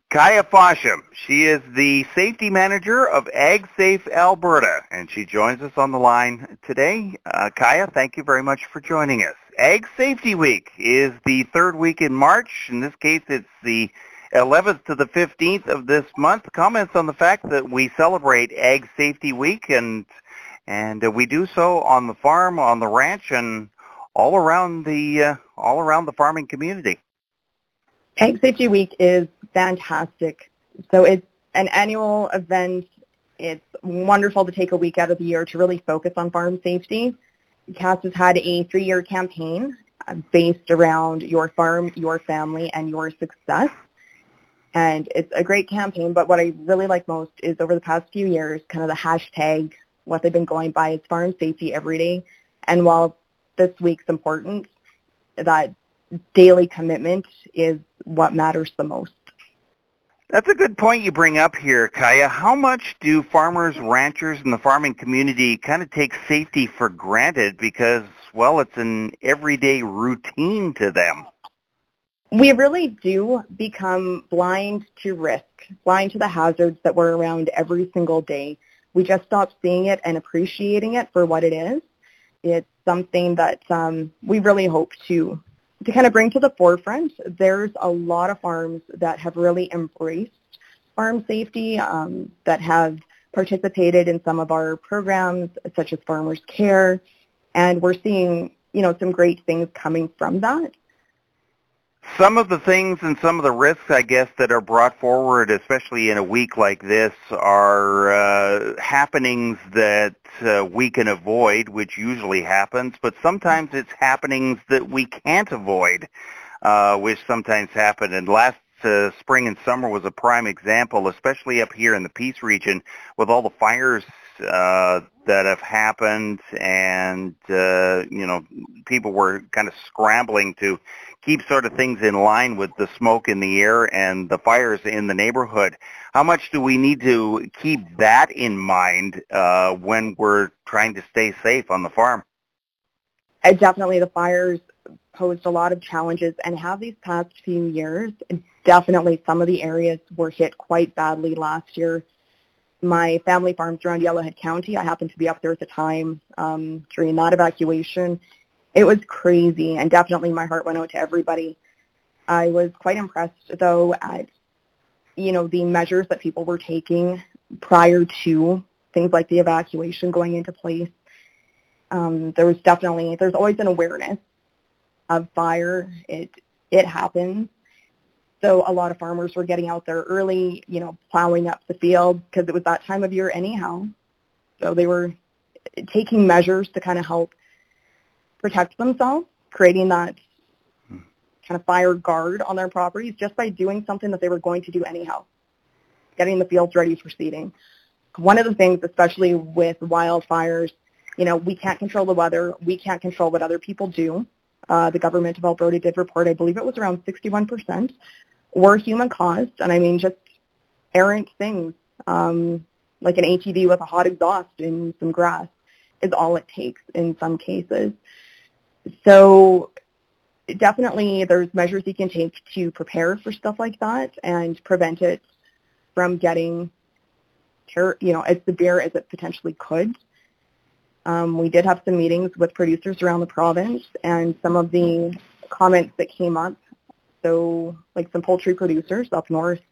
Kaya Fosham. She is the safety manager of AgSafe Alberta, and she joins us on the line today. Kaya, thank you very much for joining us. Ag Safety Week is the third week in March. In this case, it's the 11th to the 15th of this month. Comments on the fact that we celebrate Ag Safety Week, and we do so on the farm, on the ranch, and all around the farming community. Ag Safety Week is fantastic. So it's an annual event. It's wonderful to take a week out of the year to really focus on farm safety. CAS has had a 3-year campaign based around your farm, your family, and your success. And it's a great campaign, but what I really like most is over the past few years, kind of the hashtag, what they've been going by is farm safety every day. And while this week's important, that daily commitment is what matters the most. That's a good point you bring up here, Kaya. How much do farmers, ranchers, and the farming community kind of take safety for granted because, well, it's an everyday routine to them? We really do become blind to risk, blind to the hazards that we're around every single day. We just stop seeing it and appreciating it for what it is. It's something that we really hope to kind of bring to the forefront. There's a lot of farms that have really embraced farm safety, that have participated in some of our programs, such as Farmers Care, and we're seeing, some great things coming from that. Some of the things and some of the risks, I guess, that are brought forward, especially in a week like this, are happenings that we can avoid, which usually happens, but sometimes it's happenings that we can't avoid, which sometimes happen. And last spring and summer was a prime example, especially up here in the Peace region, with all the fires that have happened, and people were kind of scrambling to keep sort of things in line with the smoke in the air and the fires in the neighborhood. How much do we need to keep that in mind when we're trying to stay safe on the farm? Definitely the fires posed a lot of challenges and have these past few years. Definitely some of the areas were hit quite badly last year. My family farms around Yellowhead County, I happened to be up there at the time during that evacuation. It was crazy, and definitely my heart went out to everybody. I was quite impressed, though, at, the measures that people were taking prior to things like the evacuation going into place. There's always an awareness of fire. It happens. So a lot of farmers were getting out there early, plowing up the field because it was that time of year anyhow. So they were taking measures to kind of help protect themselves, creating that kind of fire guard on their properties just by doing something that they were going to do anyhow, getting the fields ready for seeding. One of the things, especially with wildfires, we can't control the weather. We can't control what other people do. The government of Alberta did report, I believe it was around 61%, were human caused. And I mean, just errant things, like an ATV with a hot exhaust in some grass is all it takes in some cases. So definitely there's measures you can take to prepare for stuff like that and prevent it from getting, as severe as it potentially could. We did have some meetings with producers around the province, and some of the comments that came up, so like some poultry producers up north,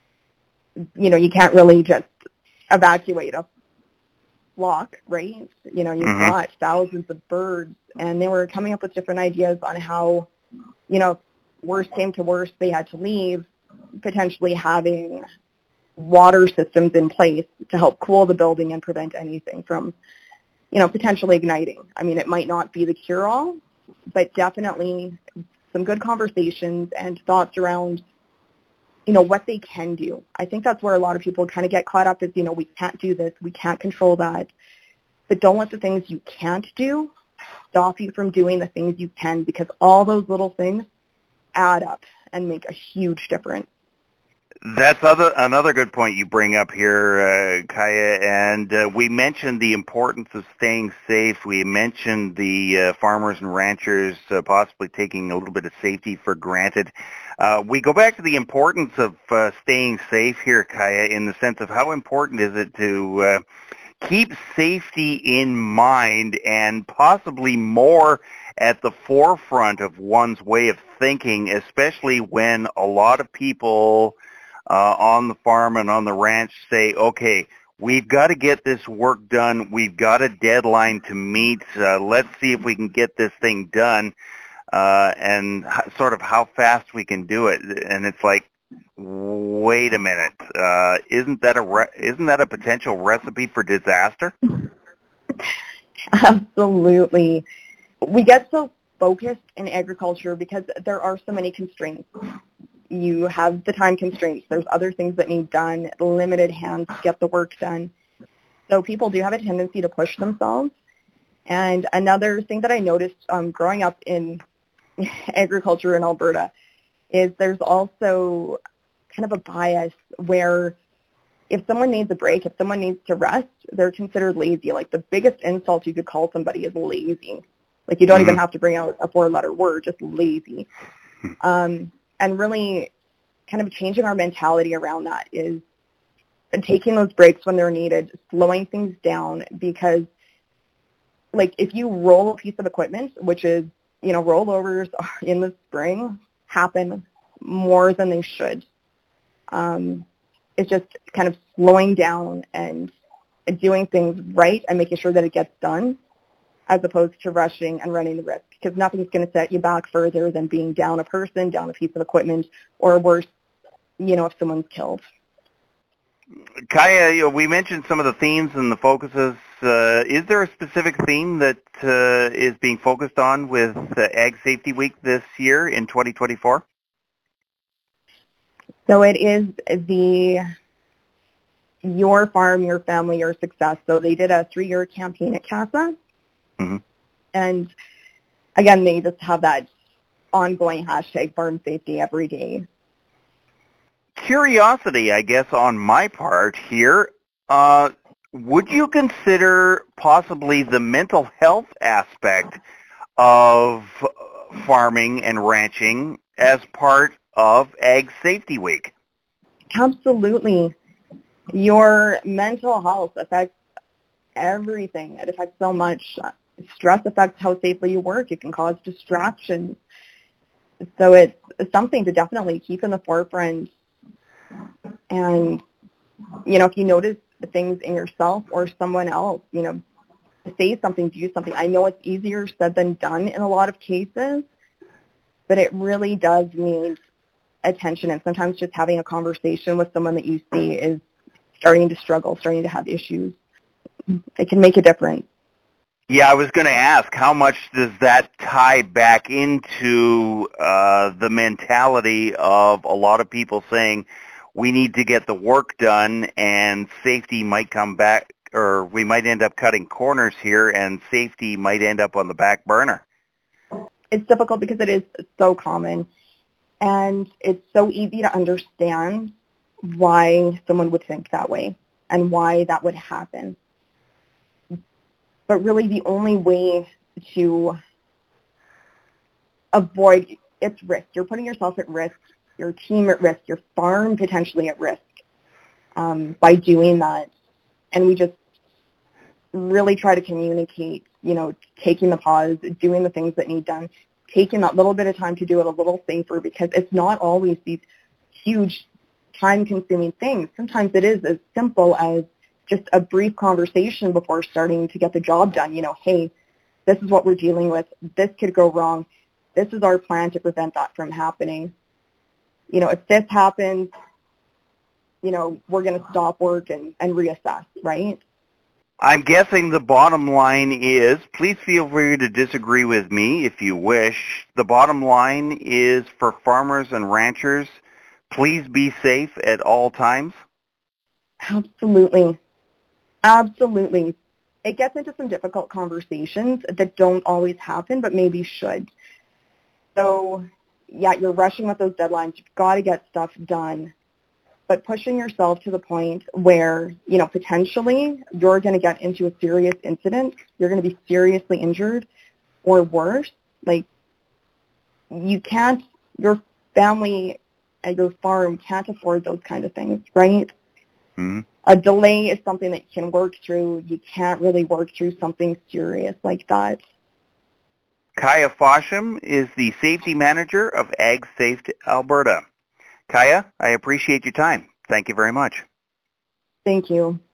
you can't really just evacuate a flock, right? You've got thousands of birds, and they were coming up with different ideas on how, worst came to worst, they had to leave, potentially having water systems in place to help cool the building and prevent anything from, potentially igniting. I mean, it might not be the cure-all, but definitely some good conversations and thoughts around, what they can do. I think that's where a lot of people kind of get caught up is, we can't do this, we can't control that. But don't let the things you can't do stop you from doing the things you can, because all those little things add up and make a huge difference. That's another good point you bring up here, Kaya, and we mentioned the importance of staying safe. We mentioned the farmers and ranchers possibly taking a little bit of safety for granted. We go back to the importance of staying safe here, Kaya, in the sense of how important is it to keep safety in mind and possibly more at the forefront of one's way of thinking, especially when a lot of people on the farm and on the ranch say, okay, we've got to get this work done. We've got a deadline to meet. Let's see if we can get this thing done and sort of how fast we can do it. And it's like, wait a minute, isn't that a potential recipe for disaster? Absolutely. We get so focused in agriculture because there are so many constraints. You have the time constraints. There's other things that need done, limited hands to get the work done. So people do have a tendency to push themselves. And another thing that I noticed growing up in agriculture in Alberta is there's also kind of a bias where if someone needs a break, if someone needs to rest, they're considered lazy. Like the biggest insult you could call somebody is lazy. Like you don't even have to bring out a 4-letter word, just lazy. And really kind of changing our mentality around that is taking those breaks when they're needed, slowing things down, because like if you roll a piece of equipment, which is, rollovers in the spring happen more than they should. It's just kind of slowing down and doing things right and making sure that it gets done as opposed to rushing and running the risk, because nothing's going to set you back further than being down a person, down a piece of equipment, or worse, if someone's killed. Kaya, we mentioned some of the themes and the focuses. Is there a specific theme that is being focused on with Ag Safety Week this year in 2024? So it is Your Farm, Your Family, Your Success. So they did a 3-year campaign at CASA. Mm-hmm. And again, they just have that ongoing hashtag farm safety every day. Curiosity, I guess, on my part here. Would you consider possibly the mental health aspect of farming and ranching as part of Ag Safety Week? Absolutely. Your mental health affects everything. It affects so much. Stress affects how safely you work. It can cause distractions. So it's something to definitely keep in the forefront. And, if you notice things in yourself or someone else, say something, do something. I know it's easier said than done in a lot of cases, but it really does need attention. And sometimes just having a conversation with someone that you see is starting to struggle, starting to have issues. It can make a difference. Yeah, I was going to ask, how much does that tie back into the mentality of a lot of people saying we need to get the work done and safety might come back, or we might end up cutting corners here and safety might end up on the back burner? It's difficult because it is so common and it's so easy to understand why someone would think that way and why that would happen. But really the only way to avoid it's risk. You're putting yourself at risk, your team at risk, your farm potentially at risk by doing that. And we just really try to communicate, taking the pause, doing the things that need done, taking that little bit of time to do it a little safer, because it's not always these huge time-consuming things. Sometimes it is as simple as just a brief conversation before starting to get the job done. Hey, this is what we're dealing with. This could go wrong. This is our plan to prevent that from happening. If this happens, we're going to stop work and reassess, right? I'm guessing the bottom line is, please feel free to disagree with me if you wish. The bottom line is for farmers and ranchers, please be safe at all times. Absolutely. Absolutely. It gets into some difficult conversations that don't always happen, but maybe should. So, yeah, you're rushing with those deadlines. You've got to get stuff done. But pushing yourself to the point where, potentially you're going to get into a serious incident, you're going to be seriously injured, or worse, like your family at your farm can't afford those kind of things, right? Mm-hmm. A delay is something that you can work through. You can't really work through something serious like that. Kaya Fosham is the Safety Manager of AgSafe Alberta. Kaya, I appreciate your time. Thank you very much. Thank you.